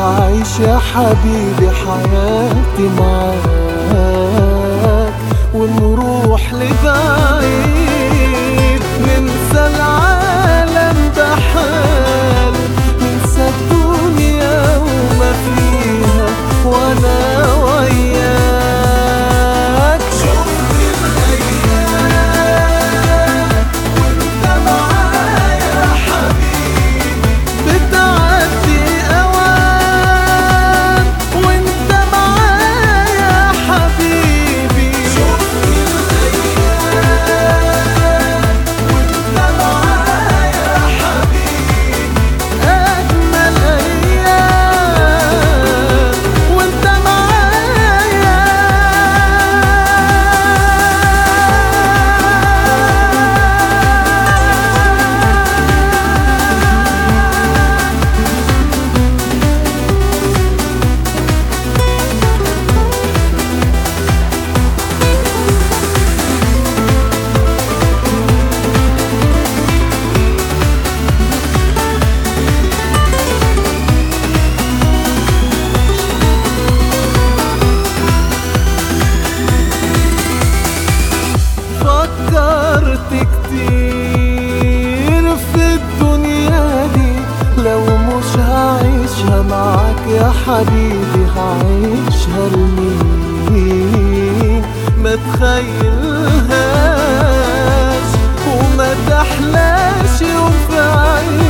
أعيش يا حبيبي حياتي معاك، ونروح لبعيد ننسى العالم بحال، ننسى الدنيا وما فيها وانا وياك. شوف الايام وانت معايا حبيبي، بتعدي اوان وانت معايا حبيبي. شوف الايام وانت معايا حبيبي، اجمل ايام وانت معايا. فكرت كتير في الدنيا دي، لو مش هعيشها معاك يا حبيبي هعيشها لمين؟ ما تخيلهاش وما تحلاش يوم في عيني